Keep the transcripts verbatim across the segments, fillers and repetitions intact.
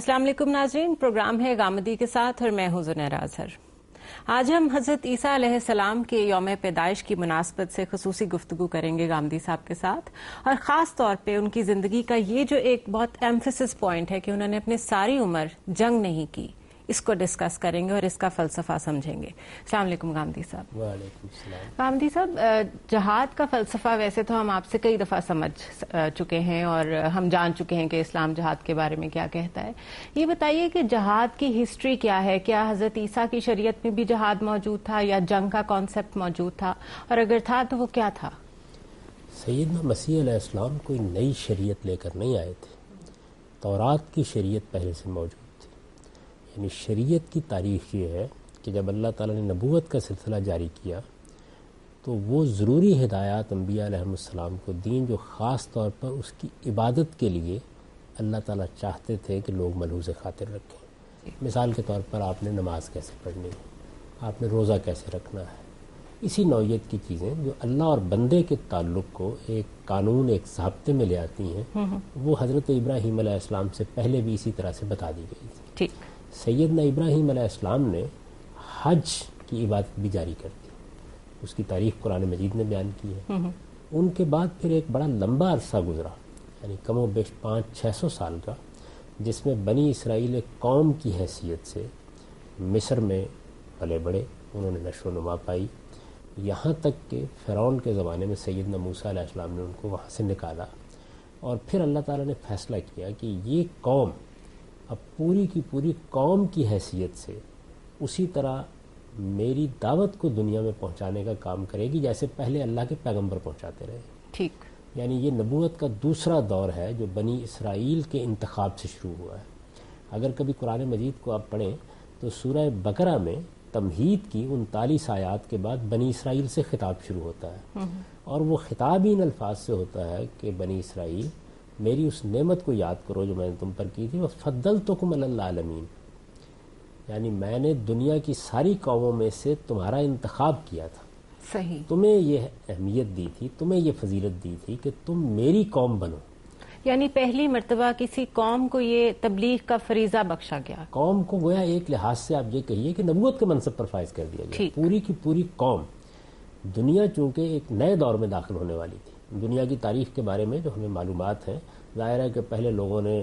अस्सलाम वालेकुम नाज़रीन, प्रोग्राम है गामदी के साथ और मैं हूं ज़ुनैरा अज़हर। आज हम हज़रत ईसा अलैहिस्सलाम के यौम पैदाइश की मुनासबत से खसूसी गुफ्तगू करेंगे गामदी साहब के साथ, और ख़ास तौर पे उनकी ज़िंदगी का ये जो एक बहुत एम्फेसिस पॉइंट है कि उन्होंने अपनी सारी उम्र जंग नहीं की, इसको डिस्कस करेंगे और इसका फ़लसफ़ा समझेंगे। अस्सलाम वालेकुम गामदी साहब। वालेकुम सलाम। गामदी साहब, जहाद का फ़लसफ़ा वैसे तो हम आपसे कई दफ़ा समझ चुके हैं और हम जान चुके हैं कि इस्लाम जहाद के बारे में क्या कहता है। ये बताइए कि जहाद की हिस्ट्री क्या है? क्या हज़रत ईसा की शरीयत में भी जहाद मौजूद था या जंग का कॉन्सेप्ट मौजूद था, और अगर था तो वो क्या था? सैयदना मसीह अलैहिस्सलाम कोई नई शरीयत लेकर नहीं आए थे। तौरात की शरीयत पहले से मौजूद थी। यानी शरीयत की तारीख़ ये है कि जब अल्लाह ताला ने नबूवत का सिलसिला जारी किया तो वो ज़रूरी हिदायत अंबिया अलैहिस्सलाम को दीन जो ख़ास तौर पर उसकी इबादत के लिए अल्लाह ताला चाहते थे कि लोग मलहूज़ खातिर रखें। मिसाल के तौर पर आपने नमाज कैसे पढ़नी है, आपने रोज़ा कैसे रखना है, इसी नौइयत की चीज़ें जो अल्लाह और बंदे के ताल्लुक़ को एक कानून, एक ज़ाब्ते में ले आती हैं, वो हज़रत इब्राहीम अलैहिस्सलाम से पहले भी इसी तरह से बता दी गई थी। ठीक। सैयदना इब्राहीम अलैहिस्सलाम ने हज की इबादत भी जारी कर दी, उसकी तारीख़ कुरान मजीद ने बयान की है। उनके बाद फिर एक बड़ा लंबा अरसा गुजरा, यानी कमो बेश पाँच छः सौ साल का, जिसमें बनी इसराइल एक कौम की हैसियत से मिस्र में पले बड़े, उन्होंने नशो नुमा पाई, यहाँ तक कि फ़िरौन के ज़माने में सैयदना मूसा अलैहिस्सलाम ने उनको वहाँ से निकाला। और फिर अल्लाह ताला ने फ़ैसला किया कि ये कौम अब पूरी की पूरी कौम की हैसियत से उसी तरह मेरी दावत को दुनिया में पहुंचाने का काम करेगी जैसे पहले अल्लाह के पैगंबर पहुंचाते रहे। ठीक। यानी ये नबूवत का दूसरा दौर है जो बनी इसराइल के इंतखाब से शुरू हुआ है। अगर कभी कुरान मजीद को आप पढ़ें तो सूरह बकरा में तमहीद की उनतालीस आयात के बाद बनी इसराइल से खिताब शुरू होता है, और वो खिताब इन अल्फाज से होता है कि बनी इसराइल मेरी उस नेमत को याद करो जो मैंने तुम पर की थी, वह फद्दलतुकुम अलल आलमीन, यानी मैंने दुनिया की सारी कौमों में से तुम्हारा इंतखाब किया था। सही। तुम्हें ये अहमियत दी थी, तुम्हें ये फजीलत दी थी कि तुम मेरी कौम बनो। यानी पहली मर्तबा किसी कौम को ये तबलीग का फरीजा बख्शा गया। कौम को गोया एक लिहाज से आप ये कहिए कि नबूवत के मनसब पर फाइज कर दिया गया। पूरी की पूरी कौम, दुनिया चूँकि एक नए दौर में दाखिल होने वाली थी, दुनिया की तारीख़ के बारे में जो हमें मालूमात हैं, ज़ाहिर है कि पहले लोगों ने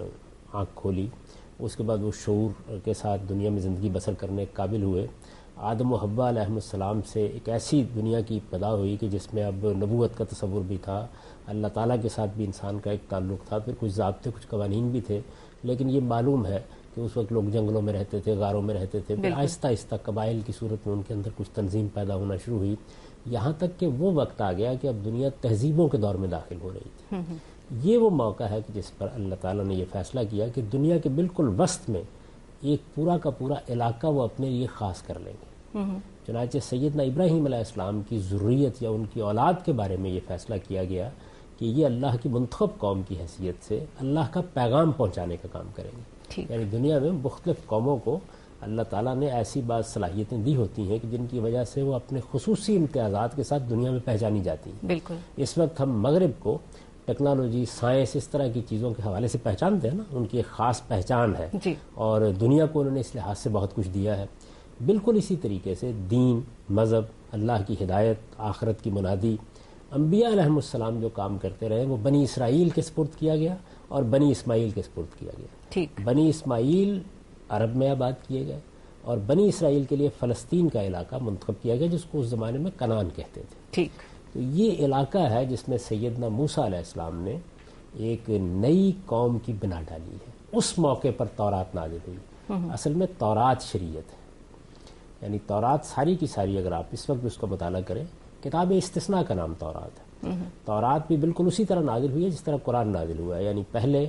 आँख खोली, उसके बाद वो शऊर के साथ दुनिया में ज़िंदगी बसर करने के काबिल हुए। आदम व हव्वा अलैहिस्सलाम से एक ऐसी दुनिया की पैदा हुई कि जिसमें अब नबूवत का तसव्वुर भी था, अल्लाह ताला के साथ भी इंसान का एक ताल्लुक़ था, फिर कुछ ज़ाब्ते, कुछ कवानीन भी थे। लेकिन ये मालूम है कि उस वक्त लोग जंगलों में रहते थे, गारों में रहते थे, फिर आहिस्ता आहिस्ता कबाइल की सूरत में उनके अंदर कुछ तंजीम पैदा होना शुरू हुई, यहाँ तक कि वो वक्त आ गया कि अब दुनिया तहजीबों के दौर में दाखिल हो रही थी। ये वो मौका है कि जिस पर अल्लाह ताला ने यह फ़ैसला किया कि दुनिया के बिल्कुल वस्त में एक पूरा का पूरा इलाका वो अपने लिए ख़ास कर लेंगे। चुनांचे सैयदना इब्राहीम अलैहिस्सलाम की ज़ुर्रियत या उनकी औलाद के बारे में ये फ़ैसला किया गया कि ये अल्लाह की मुंतखब कौम की हैसियत से अल्लाह का पैगाम पहुँचाने का काम करेंगे। यानी दुनिया में मुख्तलिफ़ कौमों को अल्लाह ताला ने ऐसी बात सलाहियतें दी होती हैं कि जिनकी वजह से वो अपने खुसूसी इम्तियाज़ात के साथ दुनिया में पहचानी जाती हैं। बिल्कुल। इस वक्त हम मगरिब को टेक्नोलॉजी, साइंस, इस तरह की चीज़ों के हवाले से पहचानते हैं ना, उनकी एक ख़ास पहचान है जी। और दुनिया को उन्होंने इस लिहाज से बहुत कुछ दिया है। बिल्कुल इसी तरीके से दीन, मज़हब, अल्लाह की हिदायत, आखिरत की मुनादी, अंबिया अलैहिस्सलाम जो काम करते रहे वो बनी इसराइल के स्पुर्द किया गया और बनी इस्माइल के स्पुर्द किया गया। ठीक। बनी इस्माइल अरब में आबाद किए गए और बनी इसराइल के लिए फ़लस्तीन का इलाका मुंतखब किया गया जिसको उस ज़माने में कनान कहते थे। ठीक। तो ये इलाका है जिसमें सैयदना मूसा अलैहिस्सलाम ने एक नई कौम की बिना डाली है। उस मौके पर तौरात नाज़िल हुई। असल में तौरात शरीयत है, यानी तौरात सारी की सारी अगर आप इस वक्त भी उसका मुताला करें, किताब इस्तिस्ना का नाम तौरात है। तौरात भी बिल्कुल उसी तरह नाजिल हुई है जिस तरह कुरान नाजिल हुआ है, यानी पहले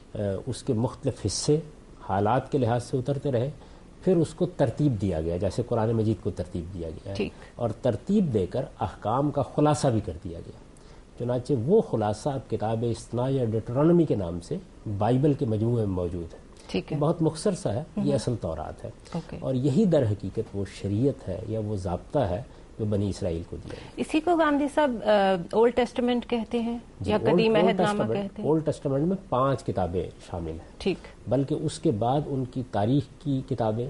उसके मुख्तलिफ हिस्से हालात के लिहाज से उतरते रहे, फिर उसको तरतीब दिया गया जैसे कुरान मजीद को तरतीब दिया गया है, और तरतीब देकर अहकाम का खुलासा भी कर दिया गया। चुनांचे वो खुलासा अब किताब इस्तिस्ना या डिटरोनॉमी के नाम से बाइबल के मजमूए में मौजूद है। ठीक है। बहुत मुख्तसर सा है, ये असल तौरात है। और यही दर हकीकत वो शरीयत है या वो ज़ाब्ता है جو بنی اسرائیل کو دیا گیا. اسی کو گاندھی صاحب اولڈ ٹیسٹمنٹ کہتے ہیں یا قدیم عہد نامہ کہتے ہیں؟ اولڈ ٹیسٹمنٹ میں پانچ کتابیں شامل ہیں. ٹھیک. بلکہ اس کے بعد ان کی تاریخ کی کتابیں،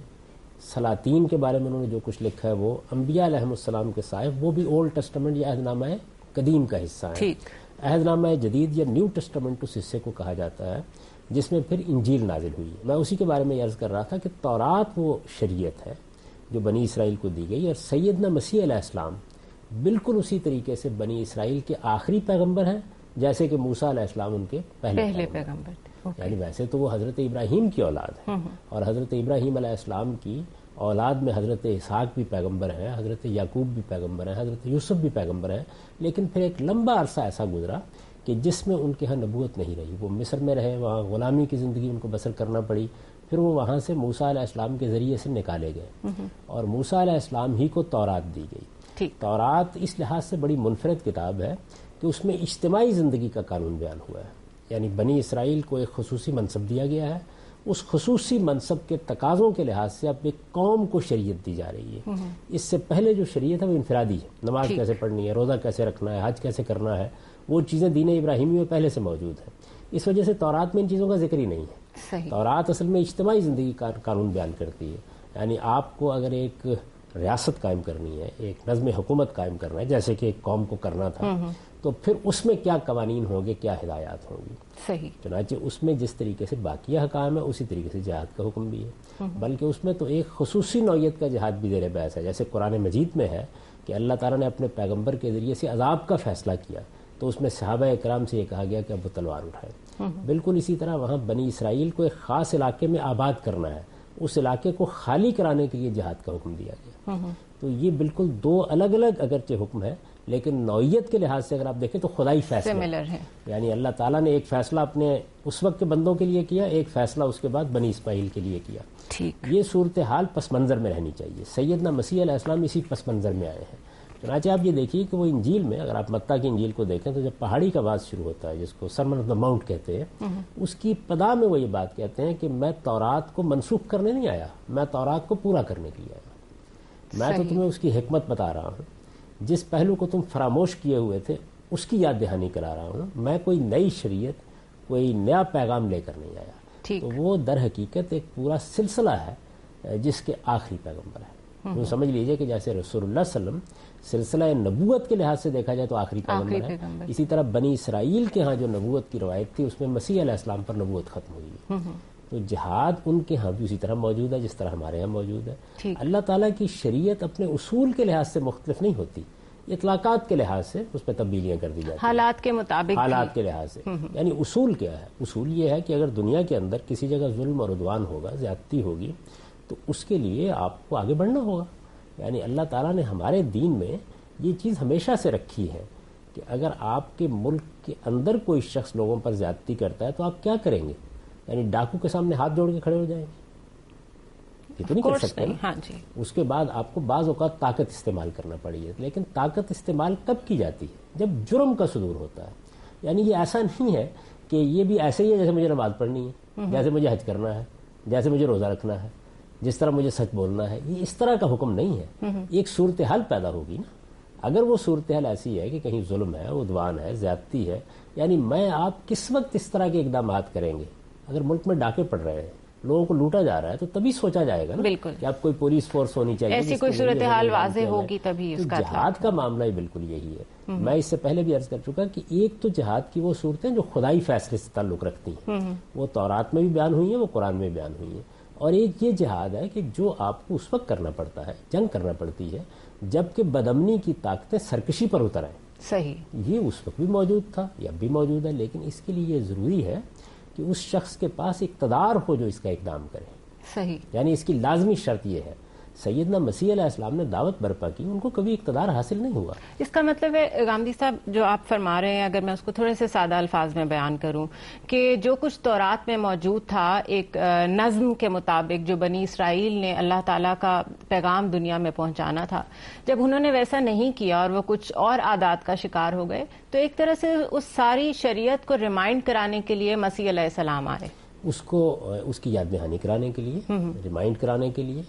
سلاطین کے بارے میں انہوں نے جو کچھ لکھا ہے وہ، انبیاء علیہم السلام کے صائف، وہ بھی اولڈ ٹیسٹمنٹ یا عہد نامہ قدیم کا حصہ ہے. ٹھیک. عہد نامہ جدید یا نیو ٹیسٹمنٹ اس حصے کو کہا جاتا ہے جس میں پھر انجیل نازل ہوئی. میں اسی کے بارے میں عرض کر رہا تھا کہ تورات وہ شریعت ہے جو بنی اسرائیل کو دی گئی، اور سیدنا مسیح علیہ السلام بالکل اسی طریقے سے بنی اسرائیل کے آخری پیغمبر ہیں جیسے کہ موسیٰ علیہ السلام ان کے پہلے, پہلے پیغمبر تھے. یعنی ویسے تو وہ حضرت ابراہیم کی اولاد ہے، اور حضرت ابراہیم علیہ السلام کی اولاد میں حضرت اسحاق بھی پیغمبر ہیں، حضرت یعقوب بھی پیغمبر ہیں، حضرت یوسف بھی پیغمبر ہیں. لیکن پھر ایک لمبا عرصہ ایسا گزرا کہ جس میں ان کے ہاں نبوت نہیں رہی. وہ مصر میں رہے، وہاں غلامی کی زندگی ان کو بسر کرنا پڑی. پھر وہ وہاں سے موسیٰ علیہ السلام کے ذریعے سے نکالے گئے، اور موسیٰ علیہ السلام ہی کو تورات دی گئی. تورات اس لحاظ سے بڑی منفرد کتاب ہے کہ اس میں اجتماعی زندگی کا قانون بیان ہوا ہے. یعنی بنی اسرائیل کو ایک خصوصی منصب دیا گیا ہے، اس خصوصی منصب کے تقاضوں کے لحاظ سے اب ایک قوم کو شریعت دی جا رہی ہے. اس سے پہلے جو شریعت ہے وہ انفرادی ہے. نماز کیسے پڑھنی ہے، روزہ کیسے رکھنا ہے، حج کیسے کرنا ہے، وہ چیزیں دین ابراہیمی میں پہلے سے موجود ہیں. اس وجہ سے تورات میں ان چیزوں کا ذکر ہی نہیں ہے. تورات اصل میں اجتماعی زندگی کا قانون بیان کرتی ہے. یعنی آپ کو اگر ایک ریاست قائم کرنی ہے، ایک نظم حکومت قائم کرنا ہے جیسے کہ ایک قوم کو کرنا تھا، تو پھر اس میں کیا قوانین ہوں گے، کیا ہدایات ہوں گی. صحیح. چنانچہ اس میں جس طریقے سے باقی حکام ہے اسی طریقے سے جہاد کا حکم بھی ہے. بلکہ اس میں تو ایک خصوصی نوعیت کا جہاد بھی زیر بحث ہے. جیسے قرآن مجید میں ہے کہ اللہ تعالیٰ نے اپنے پیغمبر کے ذریعے سے عذاب کا فیصلہ کیا، تو اس میں صحابہ اکرام سے یہ کہا گیا کہ اب وہ تلوار اٹھائے. بالکل اسی طرح وہاں بنی اسرائیل کو ایک خاص علاقے میں آباد کرنا ہے، اس علاقے کو خالی کرانے کے لیے جہاد کا حکم دیا گیا. تو یہ بالکل دو الگ الگ اگرچہ حکم ہے، لیکن نوعیت کے لحاظ سے اگر آپ دیکھیں تو خدائی فیصلہ ہے. یعنی اللہ تعالیٰ نے ایک فیصلہ اپنے اس وقت کے بندوں کے لیے کیا، ایک فیصلہ اس کے بعد بنی اسماعیل کے لیے کیا. یہ صورتحال پس منظر میں رہنی چاہیے. سیدنا مسیح علیہ السلام اسی پس منظر میں آئے ہیں. چنانچہ آپ یہ دیکھیے کہ وہ انجیل میں اگر آپ متی کی انجیل کو دیکھیں تو جب پہاڑی کا بات شروع ہوتا ہے جس کو سرمن آف دا ماؤنٹ کہتے ہیں، اس کی ابتدا میں وہ یہ بات کہتے ہیں کہ میں تورات کو منسوخ کرنے نہیں آیا، میں تورات کو پورا کرنے کے لیے آیا. میں تو تمہیں اس کی حکمت بتا رہا ہوں، جس پہلو کو تم فراموش کیے ہوئے تھے اس کی یاد دہانی کرا رہا ہوں. میں کوئی نئی شریعت، کوئی نیا پیغام لے کر نہیں آیا. تو وہ در حقیقت ایک پورا سلسلہ ہے جس کے آخری پیغمبر ہے. تو سمجھ لیجئے کہ جیسے رسول اللہ صلی اللہ علیہ وسلم سلسلہ نبوت کے لحاظ سے دیکھا جائے تو آخری پیغمبر ہے، اسی طرح بنی اسرائیل کے ہاں جو نبوت کی روایت تھی اس میں مسیح علیہ السلام پر نبوت ختم ہوئی ہے. تو جہاد ان کے ہاں بھی اسی طرح موجود ہے جس طرح ہمارے ہاں موجود ہے. اللہ تعالیٰ کی شریعت اپنے اصول کے لحاظ سے مختلف نہیں ہوتی، اطلاقات کے لحاظ سے اس پہ تبدیلیاں کر دی جاتی ہیں حالات کے مطابق، حالات کے لحاظ سے. یعنی اصول کیا ہے؟ اصول یہ ہے کہ اگر دنیا کے اندر کسی جگہ ظلم اور عدوان ہوگا، زیادتی ہوگی، تو اس کے لیے آپ کو آگے بڑھنا ہوگا. یعنی اللہ تعالیٰ نے ہمارے دین میں یہ چیز ہمیشہ سے رکھی ہے کہ اگر آپ کے ملک کے اندر کوئی شخص لوگوں پر زیادتی کرتا ہے تو آپ کیا کریں گے؟ یعنی ڈاکو کے سامنے ہاتھ جوڑ کے کھڑے ہو جائیں گے؟ یہ تو نہیں کر سکتے. ہاں جی. اس کے بعد آپ کو بعض اوقات طاقت استعمال کرنا پڑی ہے، لیکن طاقت استعمال کب کی جاتی ہے؟ جب جرم کا صدور ہوتا ہے. یعنی یہ ایسا نہیں ہے کہ یہ بھی ایسے ہی ہے جیسے مجھے نماز پڑھنی ہے، جیسے مجھے حج کرنا ہے، جیسے مجھے روزہ رکھنا ہے، جس طرح مجھے سچ بولنا ہے. یہ اس طرح کا حکم نہیں ہے. ایک صورتحال پیدا ہوگی نا. اگر وہ صورتحال ایسی ہے کہ کہیں ظلم ہے، عدوان ہے، زیادتی ہے، یعنی میں آپ کس وقت اس طرح کے اقدامات کریں گے؟ اگر ملک میں ڈاکے پڑ رہے ہیں، لوگوں کو لوٹا جا رہا ہے، تو تبھی سوچا جائے گا نا بالکل کہ اب کوئی پولیس فورس ہونی چاہیے، ایسی کوئی صورتحال واضح ہوگی تبھی اس کا. جہاد کا معاملہ ہی بالکل یہی ہے. میں اس سے پہلے بھی عرض کر چکا کہ ایک تو جہاد کی وہ صورتیں جو خدائی فیصلے سے تعلق رکھتی ہیں، وہ تورات میں بھی بیان ہوئی ہیں، وہ قرآن میں بیان ہوئی ہیں. اور ایک یہ جہاد ہے کہ جو آپ کو اس وقت کرنا پڑتا ہے، جنگ کرنا پڑتی ہے جبکہ بدامنی کی طاقتیں سرکشی پر اتر آئیں. صحیح. یہ اس وقت بھی موجود تھا، یہ اب بھی موجود ہے، لیکن اس کے لیے یہ ضروری ہے کہ اس شخص کے پاس اقتدار ہو جو اس کا اقدام کرے. صحیح. یعنی اس کی لازمی شرط یہ ہے. سیدنا مسیح علیہ السلام نے دعوت برپا کی، ان کو کبھی اقتدار حاصل نہیں ہوا. اس کا مطلب ہے گاندھی صاحب جو آپ فرما رہے ہیں، اگر میں اس کو تھوڑے سے سادہ الفاظ میں بیان کروں، کہ جو کچھ تورات میں موجود تھا ایک نظم کے مطابق جو بنی اسرائیل نے اللہ تعالیٰ کا پیغام دنیا میں پہنچانا تھا، جب انہوں نے ویسا نہیں کیا اور وہ کچھ اور عادات کا شکار ہو گئے، تو ایک طرح سے اس ساری شریعت کو ریمائنڈ کرانے کے لیے مسیح علیہ السلام آئے، اس کو اس کی یاد دہانی کرانے کے لیے، ریمائنڈ کرانے کے لیے.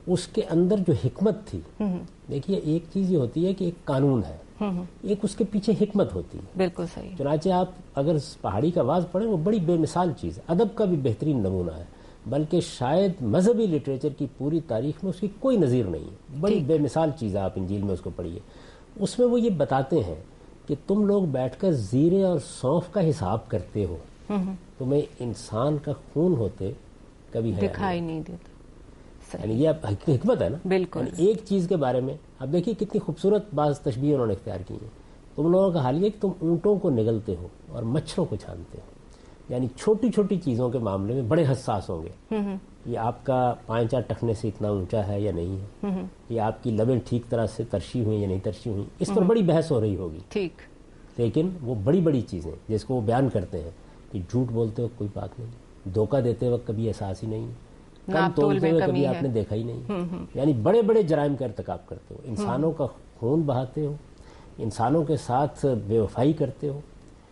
اس کے اندر جو حکمت تھی، دیکھیے ایک چیز یہ ہوتی ہے کہ ایک قانون ہے، ایک اس کے پیچھے حکمت ہوتی ہے. بالکل صحیح. چنانچہ آپ اگر پہاڑی کا آواز پڑھیں، وہ بڑی بے مثال چیز ہے، ادب کا بھی بہترین نمونہ ہے، بلکہ شاید مذہبی لٹریچر کی پوری تاریخ میں اس کی کوئی نظیر نہیں ہے. بڑی بے مثال چیز ہے، آپ انجیل میں اس کو پڑھیے. اس میں وہ یہ بتاتے ہیں کہ تم لوگ بیٹھ کر زیرے اور سونف کا حساب کرتے ہو، تمہیں انسان کا خون ہوتے کبھی دکھائی نہیں دیتا. یعنی یہ حکمت ہے نا. بالکل. ایک چیز کے بارے میں اب دیکھیے کتنی خوبصورت بعض تشبیہ انہوں نے اختیار کی ہے. تم لوگوں کا حال یہ کہ تم اونٹوں کو نگلتے ہو اور مچھروں کو چھانتے ہو. یعنی چھوٹی چھوٹی چیزوں کے معاملے میں بڑے حساس ہوں گے. یہ آپ کا پائنچا ٹخنے سے اتنا اونچا ہے یا نہیں ہے، یہ آپ کی لبیں ٹھیک طرح سے ترشی ہوئی یا نہیں ترشی ہوئی، اس پر بڑی بحث ہو رہی ہوگی. ٹھیک. لیکن وہ بڑی بڑی چیزیں جس کو وہ بیان کرتے ہیں کہ جھوٹ بولتے وقت کوئی بات نہیں، دھوکہ دیتے وقت کبھی احساس ہی نہیں، کم تولتے ہوئے کبھی آپ نے دیکھا ہی نہیں. یعنی بڑے بڑے جرائم کا ارتکاب کرتے ہو، انسانوں کا خون بہاتے ہو، انسانوں کے ساتھ بے وفائی کرتے ہو،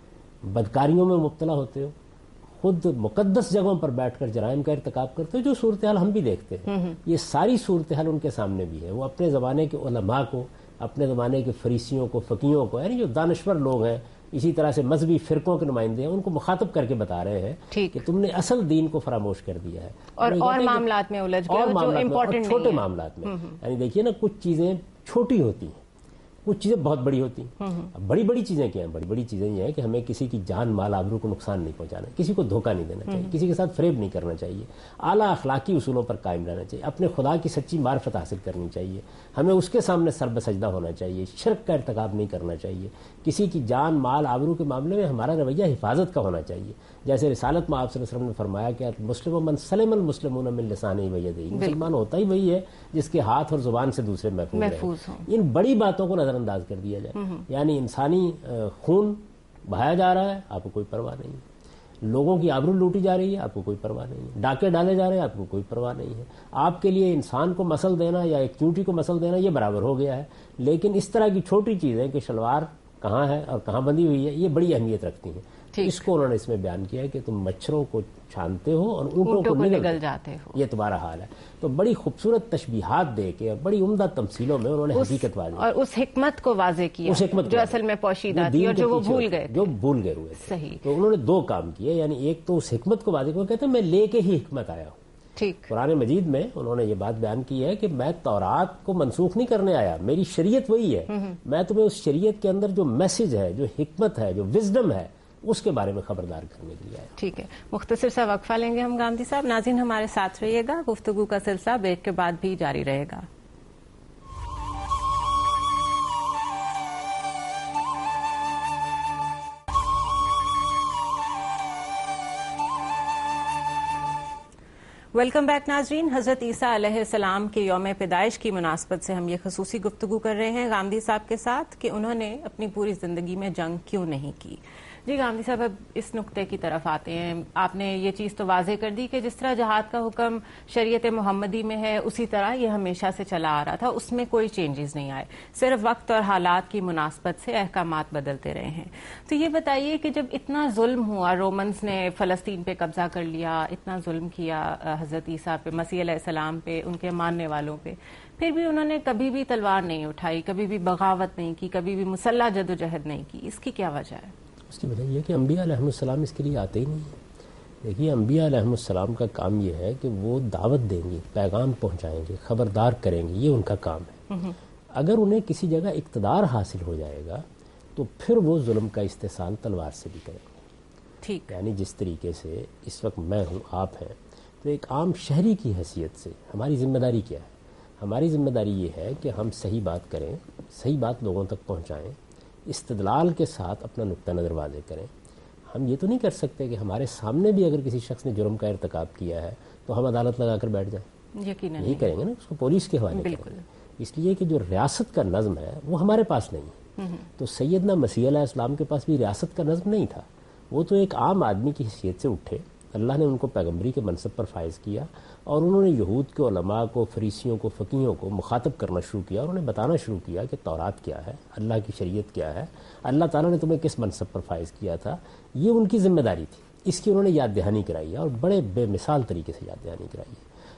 بدکاریوں میں مبتلا ہوتے ہو، خود مقدس جگہوں پر بیٹھ کر جرائم کا ارتکاب کرتے ہو، جو صورتحال ہم بھی دیکھتے ہیں. یہ ساری صورتحال ان کے سامنے بھی ہے. وہ اپنے زمانے کے علماء کو، اپنے زمانے کے فریسیوں کو، فقیہوں کو، یعنی جو دانشور لوگ ہیں، اسی طرح سے مذہبی فرقوں کے نمائندے ہیں، ان کو مخاطب کر کے بتا رہے ہیں کہ تم نے اصل دین کو فراموش کر دیا ہے اور اور معاملات میں الجھ گئے، جو امپورٹنٹ چھوٹے معاملات میں. یعنی دیکھیے نا، کچھ چیزیں چھوٹی ہوتی ہیں، کچھ چیزیں بہت بڑی ہوتی ہیں. بڑی بڑی چیزیں کیا ہیں؟ بڑی بڑی چیزیں یہ ہیں کہ ہمیں کسی کی جان مال آبرو کو نقصان نہیں پہنچانا، کسی کو دھوکہ نہیں دینا چاہیے، کسی کے ساتھ فریب نہیں کرنا چاہیے، اعلیٰ اخلاقی اصولوں پر قائم رہنا چاہیے، اپنے خدا کی سچی معرفت حاصل کرنی چاہیے، ہمیں اس کے سامنے سر بسجدہ ہونا چاہیے، شرک کا ارتکاب نہیں کرنا چاہیے، کسی کی جان مال آبرو کے معاملے میں ہمارا رویہ حفاظت کا ہونا چاہیے. جیسے رسالت میں آپ صلی اللہ علیہ وسلم نے فرمایا کہ مسلم من سلم المسلمون من لسانہ و یدہ، مسلمان ہوتا ہی وہی ہے جس کے ہاتھ اور زبان سے دوسرے محفوظ ہیں. ان بڑی باتوں کو نظر انداز کر دیا جائے. یعنی انسانی خون بہایا جا رہا ہے، آپ کو کوئی پرواہ نہیں، لوگوں کی آبرو لوٹی جا رہی ہے، آپ کو کوئی پرواہ نہیں ہے، ڈاکے ڈالے جا رہے ہیں، آپ کو کوئی پرواہ نہیں ہے. آپ کے لیے انسان کو مسل دینا یا ایک چونٹی کو مسل دینا یہ برابر ہو گیا ہے. لیکن اس طرح کی چھوٹی چیزیں کہ شلوار کہاں ہے اور کہاں بندھی ہوئی ہے، یہ بڑی اہمیت رکھتی ہیں. اس کو انہوں نے اس میں بیان کیا ہے کہ تم مچھروں کو چھانتے ہو اور اونٹوں کو نگل جاتے ہو، یہ تمہارا حال ہے. تو بڑی خوبصورت تشبیہات دے کے اور بڑی عمدہ تمثیلوں میں انہوں نے حقیقت واضح اور اس حکمت کو واضح کیا، اس حکمت جو اصل میں پوشیدہ تھی اور جو وہ بھول گئے جو بھول گئے ہوئے تھے. صحیح. تو انہوں نے دو کام کیے. یعنی ایک تو اس حکمت کو واضح کیا، کہتے ہیں میں لے کے ہی حکمت آیا ہوں. ٹھیک. قرآن مجید میں انہوں نے یہ بات بیان کی ہے کہ میں تورات کو منسوخ نہیں کرنے آیا، میری شریعت وہی ہے، میں تمہیں اس شریعت کے اندر جو میسج ہے، جو حکمت ہے، جو وزڈم ہے، اس کے بارے میں خبردار کرنے کے لیے آیا. ٹھیک ہے، مختصر سا وقفہ لیں گے ہم گاندھی صاحب. ناظرین ہمارے ساتھ رہیے گا، گفتگو کا سلسلہ بریک کے بعد بھی جاری رہے گا. ویلکم بیک ناظرین. حضرت عیسیٰ علیہ السلام کے یوم پیدائش کی مناسبت سے ہم یہ خصوصی گفتگو کر رہے ہیں گاندھی صاحب کے ساتھ کہ انہوں نے اپنی پوری زندگی میں جنگ کیوں نہیں کی. جی گاندھی صاحب، اب اس نقطے کی طرف آتے ہیں. آپ نے یہ چیز تو واضح کر دی کہ جس طرح جہاد کا حکم شریعت محمدی میں ہے اسی طرح یہ ہمیشہ سے چلا آ رہا تھا، اس میں کوئی چینجز نہیں آئے، صرف وقت اور حالات کی مناسبت سے احکامات بدلتے رہے ہیں. تو یہ بتائیے کہ جب اتنا ظلم ہوا، رومنز نے فلسطین پہ قبضہ کر لیا، اتنا ظلم کیا حضرت عیسیٰ پہ، مسیح علیہ السلام پہ، ان کے ماننے والوں پہ، پھر بھی انہوں نے کبھی بھی تلوار نہیں اٹھائی، کبھی بھی بغاوت نہیں کی، کبھی بھی مسلح جدوجہد نہیں کی. اس کی کیا وجہ ہے؟ اس کی وجہ یہ کہ انبیاء علیہ السلام اس کے لیے آتے ہی نہیں ہیں. دیکھیے انبیاء علیہ السلام کا کام یہ ہے کہ وہ دعوت دیں گے، پیغام پہنچائیں گے، خبردار کریں گے، یہ ان کا کام ہے. اگر انہیں کسی جگہ اقتدار حاصل ہو جائے گا تو پھر وہ ظلم کا استحصال تلوار سے بھی کریں گے. ٹھیک. یعنی جس طریقے سے اس وقت میں ہوں، آپ ہیں، تو ایک عام شہری کی حیثیت سے ہماری ذمہ داری کیا ہے؟ ہماری ذمہ داری یہ ہے کہ ہم صحیح بات کریں، صحیح بات لوگوں تک پہنچائیں، استدلال کے ساتھ اپنا نقطہ نظر واضح کریں. ہم یہ تو نہیں کر سکتے کہ ہمارے سامنے بھی اگر کسی شخص نے جرم کا ارتکاب کیا ہے تو ہم عدالت لگا کر بیٹھ جائیں. یقیناً یہی کریں گے نا، اس کو پولیس کے حوالے کریں گے. اس لیے کہ جو ریاست کا نظم ہے وہ ہمارے پاس نہیں ہے. تو سیدنا مسیح علیہ السلام کے پاس بھی ریاست کا نظم نہیں تھا. وہ تو ایک عام آدمی کی حیثیت سے اٹھے، اللہ نے ان کو پیغمبری کے منصب پر فائز کیا اور انہوں نے یہود کے علماء کو، فریسیوں کو، فقیہوں کو مخاطب کرنا شروع کیا اور انہیں بتانا شروع کیا کہ تورات کیا ہے، اللہ کی شریعت کیا ہے، اللہ تعالیٰ نے تمہیں کس منصب پر فائز کیا تھا. یہ ان کی ذمہ داری تھی. اس کی انہوں نے یاد دہانی کرائی ہے اور بڑے بے مثال طریقے سے یاد دہانی کرائی ہے.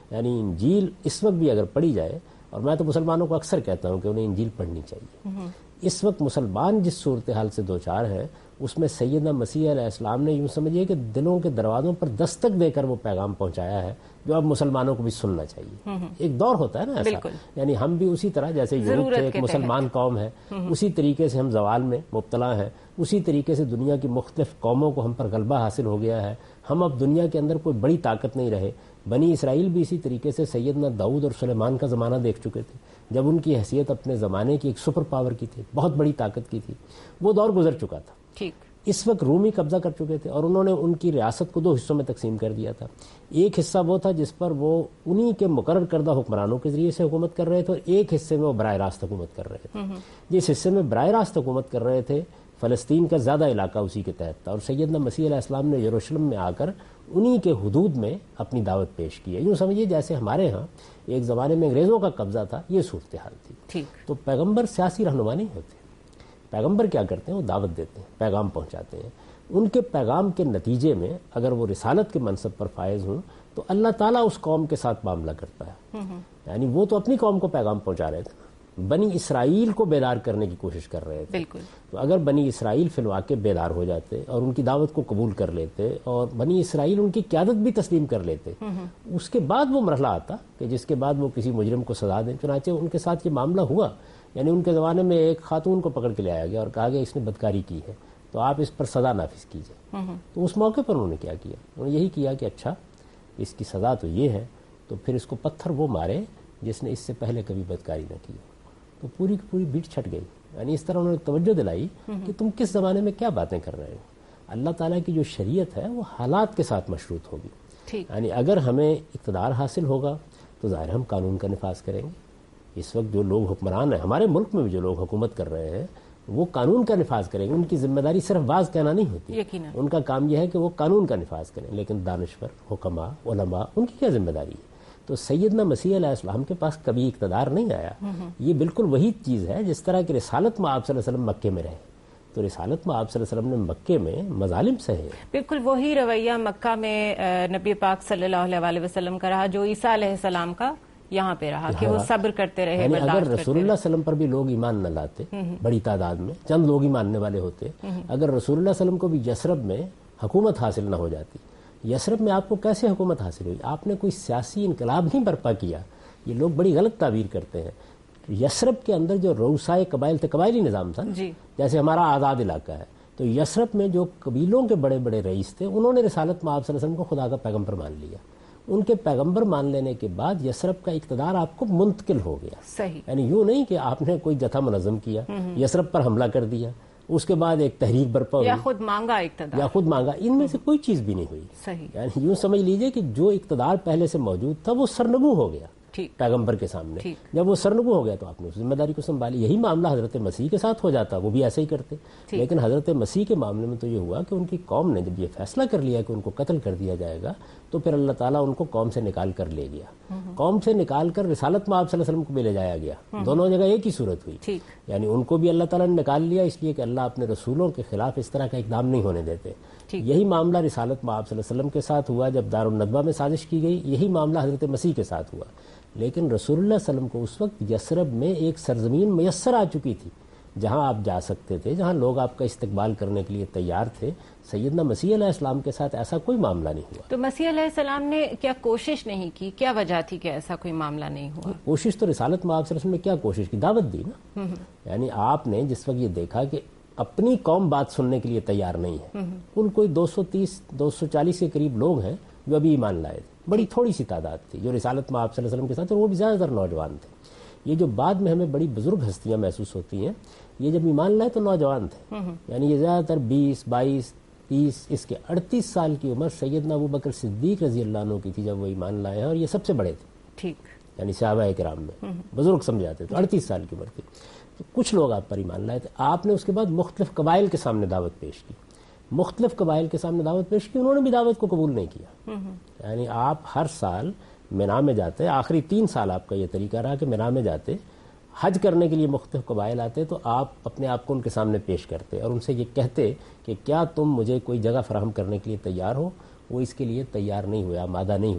یعنی انجیل اس وقت بھی اگر پڑھی جائے، اور میں تو مسلمانوں کو اکثر کہتا ہوں کہ انہیں انجیل پڑھنی چاہیے، اس وقت مسلمان جس صورتحال سے دوچار ہے اس میں سیدنا مسیح علیہ السلام نے یوں سمجھیے کہ دلوں کے دروازوں پر دستک دے کر وہ پیغام پہنچایا ہے جو اب مسلمانوں کو بھی سننا چاہیے۔ ایک دور ہوتا ہے نا ایسا، یعنی ہم بھی اسی طرح جیسے یورپ تھے ایک مسلمان قوم ہے، اسی طریقے سے ہم زوال میں مبتلا ہیں، اسی طریقے سے دنیا کی مختلف قوموں کو ہم پر غلبہ حاصل ہو گیا ہے، ہم اب دنیا کے اندر کوئی بڑی طاقت نہیں رہے۔ بنی اسرائیل بھی اسی طریقے سے سیدنا داؤد اور سلیمان کا زمانہ دیکھ چکے تھے، جب ان کی حیثیت اپنے زمانے کی ایک سپر پاور کی تھی، بہت بڑی طاقت کی تھی، وہ دور گزر چکا تھا۔ ٹھیک، اس وقت رومی قبضہ کر چکے تھے اور انہوں نے ان کی ریاست کو دو حصوں میں تقسیم کر دیا تھا۔ ایک حصہ وہ تھا جس پر وہ انہی کے مقرر کردہ حکمرانوں کے ذریعے سے حکومت کر رہے تھے، اور ایک حصے میں وہ براہ راست حکومت کر رہے تھے۔ جس حصے میں براہ راست حکومت کر رہے تھے فلسطین کا زیادہ علاقہ اسی کے تحت تھا، اور سیدنا مسیح علیہ السلام نے یروشلم میں آ کر انہی کے حدود میں اپنی دعوت پیش کی ہے۔ یوں سمجھیے جیسے ہمارے ہاں ایک زمانے میں انگریزوں کا قبضہ تھا، یہ صورتحال تھی۔ تو پیغمبر سیاسی رہنما نہیں ہوتے، پیغمبر کیا کرتے ہیں؟ وہ دعوت دیتے ہیں، پیغام پہنچاتے ہیں۔ ان کے پیغام کے نتیجے میں اگر وہ رسالت کے منصب پر فائز ہوں تو اللہ تعالیٰ اس قوم کے ساتھ معاملہ کرتا ہے۔ یعنی وہ تو اپنی قوم کو پیغام پہنچا رہے تھے، بنی اسرائیل کو بیدار کرنے کی کوشش کر رہے تھے۔ بالکل، تو اگر بنی اسرائیل فی الواقع بیدار ہو جاتے اور ان کی دعوت کو قبول کر لیتے اور بنی اسرائیل ان کی قیادت بھی تسلیم کر لیتے، اس کے بعد وہ مرحلہ آتا کہ جس کے بعد وہ کسی مجرم کو سزا دیں۔ چنانچہ ان کے ساتھ یہ معاملہ ہوا، یعنی ان کے زمانے میں ایک خاتون کو پکڑ کے لے آیا گیا اور کہا گیا اس نے بدکاری کی ہے تو آپ اس پر سزا نافذ کیجیے۔ تو اس موقع پر انہوں نے کیا کیا؟ انہوں نے یہی کیا کہ اچھا اس کی سزا تو یہ ہے، تو پھر اس کو پتھر وہ مارے جس نے اس سے پہلے کبھی بدکاری نہ کی۔ تو پوری کی پوری بیٹ چھٹ گئی، یعنی اس طرح انہوں نے توجہ دلائی کہ تم کس زمانے میں کیا باتیں کر رہے ہو۔ اللہ تعالیٰ کی جو شریعت ہے وہ حالات کے ساتھ مشروط ہوگی، یعنی اگر ہمیں اقتدار حاصل ہوگا تو ظاہر ہم قانون کا نفاذ کریں گے۔ اس وقت جو لوگ حکمران ہیں ہمارے ملک میں بھی، جو لوگ حکومت کر رہے ہیں وہ قانون کا نفاذ کریں گے۔ ان کی ذمہ داری صرف واز کہنا نہیں ہوتی، ان کا کام یہ ہے کہ وہ قانون کا نفاذ کریں۔ لیکن دانشور، حکماء، علماء، ان کی کیا ذمہ داری ہے؟ تو سیدنا مسیح علیہ السلام کے پاس کبھی اقتدار نہیں آیا۔ یہ بالکل وہی چیز ہے جس طرح کہ رسالت میں آپ صلی اللہ علیہ وسلم مکے میں رہے، تو رسالت میں آپ صلی اللہ علیہ وسلم نے مکے میں مظالم سہے۔ بالکل وہی رویہ مکہ میں نبی پاک صلی اللہ علیہ وسلم کا رہا جو عیسیٰ علیہ السلام کا یہاں پہ رہا، کہ وہ صبر کرتے رہے۔ یعنی اگر رسول اللہ صلی اللہ علیہ وسلم پر بھی لوگ ایمان نہ لاتے، بڑی تعداد میں چند لوگ ہی ماننے والے ہوتے، اگر رسول اللہ صلی اللہ علیہ وسلم کو بھی یثرب میں حکومت حاصل نہ ہو جاتی۔ یثرب میں آپ کو کیسے حکومت حاصل ہوئی؟ آپ نے کوئی سیاسی انقلاب نہیں برپا کیا، یہ لوگ بڑی غلط تعبیر کرتے ہیں۔ یثرب کے اندر جو روسائے قبائل تھے، قبائلی نظام تھا، جیسے ہمارا آزاد علاقہ ہے، تو یثرب میں جو قبیلوں کے بڑے بڑے رئیس تھے انہوں نے رسالت میں آپ صلی اللہ علیہ وسلم کو خدا کا پیغمبر مان لیا۔ ان کے پیغمبر مان لینے کے بعد یثرب کا اقتدار آپ کو منتقل ہو گیا۔ صحیح، یعنی یوں نہیں کہ آپ نے کوئی جتھا منظم کیا، یثرب پر حملہ کر دیا، اس کے بعد ایک تحریک برپا ہوئی، یا خود مانگا اقتدار، یا خود مانگا، ان میں سے کوئی چیز بھی نہیں ہوئی۔ صحیح، یعنی یوں سمجھ لیجئے کہ جو اقتدار پہلے سے موجود تھا وہ سرنگو ہو گیا پیغمبر کے سامنے۔ جب وہ سرنگو ہو گیا تو آپ نے اس ذمہ داری کو سنبھالی۔ یہی معاملہ حضرت مسیح کے ساتھ ہو جاتا، وہ بھی ایسے ہی کرتے، لیکن حضرت مسیح کے معاملے میں تو یہ ہوا کہ ان کی قوم نے جب یہ فیصلہ کر لیا کہ ان کو قتل کر دیا جائے گا تو پھر اللہ تعالیٰ ان کو قوم سے نکال کر لے گیا، قوم سے نکال کر رسالت میں آپ صلی اللہ علیہ وسلم کو بھی لے جایا گیا، دونوں جگہ ایک ہی صورت ہوئی۔ یعنی ان کو بھی اللہ تعالیٰ نے نکال لیا اس لیے کہ اللہ اپنے رسولوں کے خلاف اس طرح کا اقدام نہیں ہونے دیتے۔ یہی معاملہ رسالت میں آپ صلی اللہ علیہ وسلم کے ساتھ ہوا جب دار الندوہ میں سازش کی گئی، یہی معاملہ حضرت مسیح کے ساتھ ہوا۔ لیکن رسول اللہ صلی اللہ علیہ وسلم کو اس وقت یثرب میں ایک سرزمین میسر آ چکی تھی جہاں آپ جا سکتے تھے، جہاں لوگ آپ کا استقبال کرنے کے لیے تیار تھے۔ سیدنا مسیح علیہ السلام کے ساتھ ایسا کوئی معاملہ نہیں ہوا۔ تو مسیح علیہ السلام نے کیا کوشش نہیں کی؟ کیا وجہ تھی کہ ایسا کوئی معاملہ نہیں ہوا؟ کوشش تو رسالت میں آپ صلی اللہ علیہ وسلم نے کیا کوشش کی؟ دعوت دی نا۔ یعنی آپ نے جس وقت یہ دیکھا کہ اپنی قوم بات سننے کے لیے تیار نہیں ہے، کل کوئی دو سو تیس دو سو چالیس کے قریب لوگ ہیں جو ابھی ایمان لائے تھے، بڑی تھوڑی سی تعداد تھی جو رسالت میں آپ صلی اللہ علیہ وسلم کے ساتھ، اور وہ بھی زیادہ تر نوجوان تھے۔ یہ جو بعد میں ہمیں بڑی بزرگ ہستیاں محسوس ہوتی ہیں، یہ جب ایمان لائے تو نوجوان تھے، یعنی یہ زیادہ تر بیس بائیس تیس، اس کے اڑتیس سال کی عمر سیدنا ابوبکر صدیق رضی اللہ عنہ کی تھی جب وہ ایمان لائے ہیں، اور یہ سب سے بڑے تھے، ٹھیک، یعنی صحابہ کرام میں بزرگ سمجھے جاتے تھے، اڑتیس سال کی عمر تھی۔ تو کچھ لوگ آپ پر ایمان لائے تھے، آپ نے اس کے بعد مختلف قبائل کے سامنے دعوت پیش کی، مختلف قبائل کے سامنے دعوت پیش کی، انہوں نے بھی دعوت کو قبول نہیں کیا۔ یعنی آپ ہر سال مینا میں جاتے، آخری تین سال آپ کا یہ طریقہ رہا کہ مینا میں جاتے، حج کرنے کے لیے مختلف قبائل آتے تو آپ اپنے آپ کو ان کے سامنے پیش کرتے اور ان سے یہ کہتے کہ کیا تم مجھے کوئی جگہ فراہم کرنے کے لیے تیار ہو؟ وہ اس کے لیے تیار نہیں ہوئے، آمادہ نہیں ہوئے۔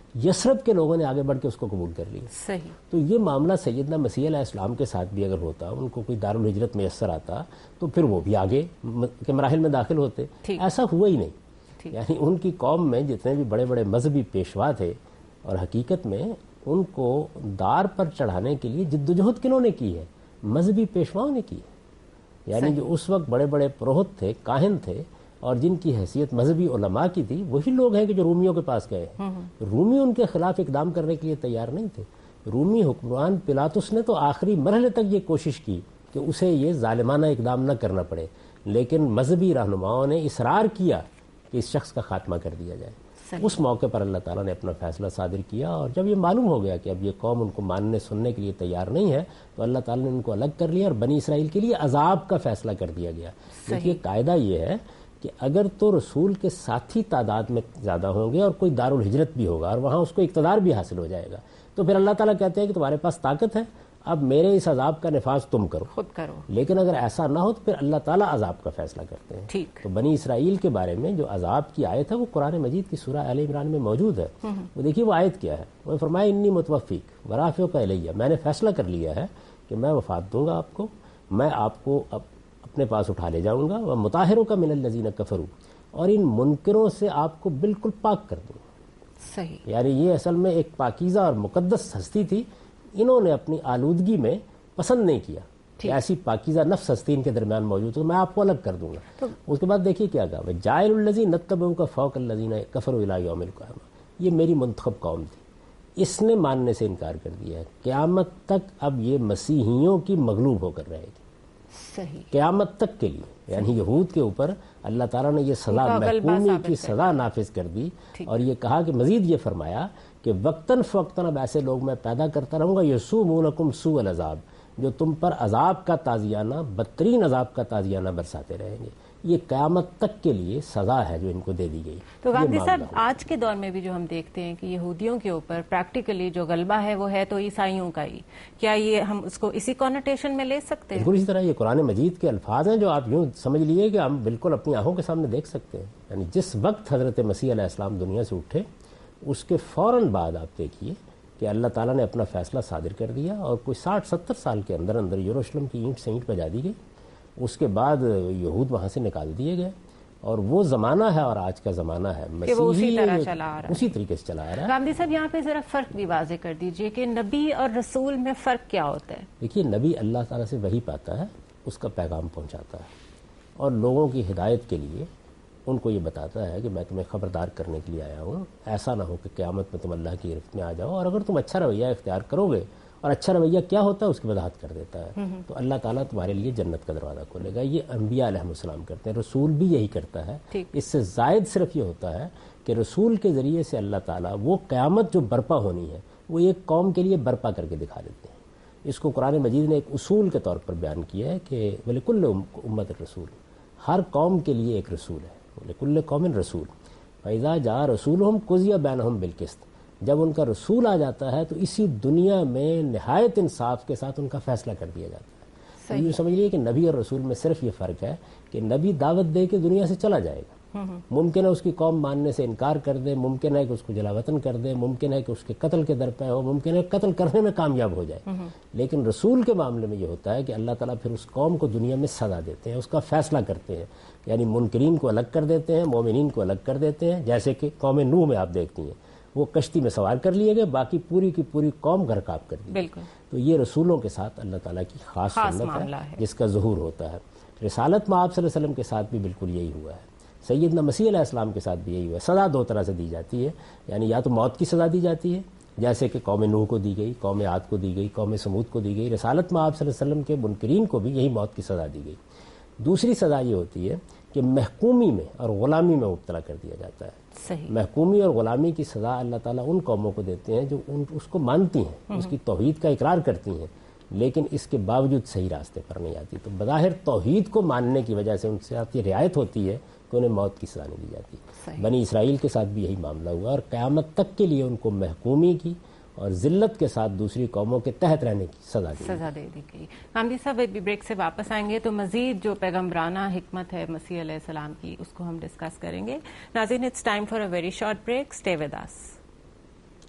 یثرب کے لوگوں نے آگے بڑھ کے اس کو قبول کر لیا. صحیح. تو یہ معاملہ سیدنا مسیح علیہ السلام کے ساتھ بھی اگر ہوتا, ان کو کوئی دارالہجرت میسر آتا, تو پھر وہ بھی آگے کے مراحل میں داخل ہوتے. ایسا ہوا ہی نہیں. یعنی ان کی قوم میں جتنے بھی بڑے بڑے مذہبی پیشوا تھے, اور حقیقت میں ان کو دار پر چڑھانے کے لیے جدوجہد کنہوں نے کی ہے؟ مذہبی پیشواؤں نے کی ہے. یعنی جو اس وقت بڑے بڑے پروہت تھے, کاہن تھے, اور جن کی حیثیت مذہبی علماء کی تھی, وہی لوگ ہیں کہ جو رومیوں کے پاس گئے ہیں. رومی ان کے خلاف اقدام کرنے کے لیے تیار نہیں تھے. رومی حکمران پلاطس نے تو آخری مرحلے تک یہ کوشش کی کہ اسے یہ ظالمانہ اقدام نہ کرنا پڑے, لیکن مذہبی رہنماؤں نے اصرار کیا کہ اس شخص کا خاتمہ کر دیا جائے. اس موقع پر اللہ تعالیٰ نے اپنا فیصلہ صادر کیا, اور جب یہ معلوم ہو گیا کہ اب یہ قوم ان کو ماننے سننے کے لیے تیار نہیں ہے, تو اللہ تعالیٰ نے ان کو الگ کر لیا اور بنی اسرائیل کے لیے عذاب کا فیصلہ کر دیا گیا. دیکھیے قاعدہ یہ ہے کہ اگر تو رسول کے ساتھی تعداد میں زیادہ ہوں گے اور کوئی دارالہجرت بھی ہوگا اور وہاں اس کو اقتدار بھی حاصل ہو جائے گا, تو پھر اللہ تعالیٰ کہتے ہیں کہ تمہارے پاس طاقت ہے, اب میرے اس عذاب کا نفاذ تم کرو, خود کرو. لیکن اگر ایسا نہ ہو تو پھر اللہ تعالیٰ عذاب کا فیصلہ کرتے ہیں. ٹھیک. تو بنی اسرائیل کے بارے میں جو عذاب کی آیت ہے وہ قرآن مجید کی سورہ آل عمران میں موجود ہے. وہ دیکھیے وہ آیت کیا ہے. وہ فرمایا انی متوفیک ورافعک الیہ, میں نے فیصلہ کر لیا ہے کہ میں وفات دوں گا آپ کو, میں آپ کو اپنے پاس اٹھا لے جاؤں گا, ومطہرک من الذین کفروا, اور ان منکروں سے آپ کو بالکل پاک کر دوں گا. صحیح. یعنی یہ اصل میں ایک پاکیزہ اور مقدس ہستی تھی, انہوں نے اپنی آلودگی میں پسند نہیں کیا کہ ایسی پاکیزہ نفس ہستی ان کے درمیان موجود ہو, میں آپ کو الگ کر دوں گا. اس کے بعد دیکھیے کیا کہا, جاعل الذین نتبعوک فوق الذین کفروا الی یوم القیامہ, یہ میری منتخب قوم تھی, اس نے ماننے سے انکار کر دیا ہے, قیامت تک اب یہ مسیحیوں کی مغلوب ہو کر رہے گی. صحیح. قیامت تک کے لیے. یعنی یہود کے اوپر اللہ تعالیٰ نے یہ سزا, محکومی کی سزا نافذ کر دی, اور یہ کہا کہ مزید یہ فرمایا کہ وقتاً فوقتاً اب ایسے لوگ میں پیدا کرتا رہوں گا, یسومونکم سوء العذاب, جو تم پر عذاب کا تازیانہ, بدترین عذاب کا تازیانہ برساتے رہیں گے. یہ قیامت تک کے لیے سزا ہے جو ان کو دے دی گئی. تو گاندھی صاحب آج کے دور میں بھی جو ہم دیکھتے ہیں کہ یہودیوں کے اوپر پریکٹیکلی جو غلبہ ہے وہ ہے تو عیسائیوں کا ہی, کیا یہ ہم اس کو اسی کونوٹیشن میں لے سکتے ہیں؟ بالکل اسی طرح یہ قرآن مجید کے الفاظ ہیں جو آپ یوں سمجھ لیے کہ ہم بالکل اپنی آنکھوں کے سامنے دیکھ سکتے ہیں. یعنی جس وقت حضرت مسیح علیہ السلام دنیا سے اٹھے, اس کے فوراً بعد آپ دیکھیے کہ اللہ تعالیٰ نے اپنا فیصلہ صادر کر دیا, اور کوئی ساٹھ ستر سال کے اندر اندر یروشلم کی اینٹ سے اینٹ بجا دی گئی. اس کے بعد یہود وہاں سے نکال دیے گئے, اور وہ زمانہ ہے اور آج کا زمانہ ہے مسیحی اسی طریقے سے چلا آ رہا ہے. گاندھی صاحب یہاں پہ ذرا فرق بھی واضح کر دیجئے کہ نبی اور رسول میں فرق کیا ہوتا ہے؟ دیکھیے نبی اللہ تعالیٰ سے وحی پاتا ہے, اس کا پیغام پہنچاتا ہے, اور لوگوں کی ہدایت کے لیے ان کو یہ بتاتا ہے کہ میں تمہیں خبردار کرنے کے لیے آیا ہوں, ایسا نہ ہو کہ قیامت میں تم اللہ کی گرفت میں آ جاؤ, اور اگر تم اچھا رویہ اختیار کرو گے, اور اچھا رویہ کیا ہوتا ہے اس کی وضاحت کر دیتا ہے, تو اللہ تعالیٰ تمہارے لیے جنت کا دروازہ کھولے گا. یہ انبیاء علیہ السلام کرتے ہیں, رسول بھی یہی کرتا ہے. اس سے زائد صرف یہ ہوتا ہے کہ رسول کے ذریعے سے اللہ تعالیٰ وہ قیامت جو برپا ہونی ہے وہ ایک قوم کے لیے برپا کر کے دکھا دیتے ہیں. اس کو قرآن مجید نے ایک اصول کے طور پر بیان کیا ہے کہ وَلِكُلِّ أُمَّةٍ رسول, ہر قوم کے لیے ایک رسول ہے. وَلِكُلِّ قَوْمٍ رسول فَإِذَا جَاءَ رَسُولُهُمْ قُضِيَ بَيْنَهُمْ بِالْقِسْطِ, جب ان کا رسول آ جاتا ہے تو اسی دنیا میں نہایت انصاف کے ساتھ ان کا فیصلہ کر دیا جاتا ہے. یہ سمجھ لیے کہ نبی اور رسول میں صرف یہ فرق ہے کہ نبی دعوت دے کے دنیا سے چلا جائے گا, ممکن ہے اس کی قوم ماننے سے انکار کر دے, ممکن ہے کہ اس کو جلا وطن کر دے, ممکن ہے کہ اس کے قتل کے در پہ ہو, ممکن ہے قتل کرنے میں کامیاب ہو جائے. لیکن رسول کے معاملے میں یہ ہوتا ہے کہ اللہ تعالیٰ پھر اس قوم کو دنیا میں سزا دیتے ہیں, اس کا فیصلہ کرتے ہیں. یعنی منکرین کو الگ کر دیتے ہیں, مومنین کو الگ کر دیتے ہیں. جیسے کہ قوم نوح میں آپ دیکھتی ہیں, وہ کشتی میں سوار کر لیے گئے, باقی پوری کی پوری قوم غرقاب کر دی. تو یہ رسولوں کے ساتھ اللہ تعالیٰ کی خاص سنت ہے جس کا ظہور ہوتا ہے. رسالت میں آپ صلی اللہ علیہ وسلم کے ساتھ بھی بالکل یہی ہوا ہے, سیدنا مسیح علیہ السلام کے ساتھ بھی یہی ہوا ہے. سزا دو طرح سے دی جاتی ہے, یعنی یا تو موت کی سزا دی جاتی ہے جیسے کہ قوم نوح کو دی گئی, قوم عاد کو دی گئی, قوم سمود کو دی گئی. رسالت میں آپ صلی اللہ علیہ وسلم کے منکرین کو بھی یہی موت کی سزا دی گئی. دوسری سزا یہ ہوتی ہے کہ محکومی میں اور غلامی میں مبتلا کر دیا جاتا ہے. صحیح. محکومی اور غلامی کی سزا اللہ تعالیٰ ان قوموں کو دیتے ہیں جو ان اس کو مانتی ہیں, اس کی توحید کا اقرار کرتی ہیں, لیکن اس کے باوجود صحیح راستے پر نہیں آتی. تو بظاہر توحید کو ماننے کی وجہ سے ان سے یہ رعایت ہوتی ہے کہ انہیں موت کی سزا نہیں دی جاتی. صحیح. بنی اسرائیل کے ساتھ بھی یہی معاملہ ہوا, اور قیامت تک کے لیے ان کو محکومی کی اور ذلت کے ساتھ دوسری قوموں کے تحت رہنے کی سزا دی سزا دے دی گئی. گاندھی صاحب ابھی بریک سے واپس آئیں گے تو مزید جو پیغمبرانہ حکمت ہے مسیح علیہ السلام کی اس کو ہم ڈسکس کریں گے. ناظرین, it's time for a very short break, stay with us.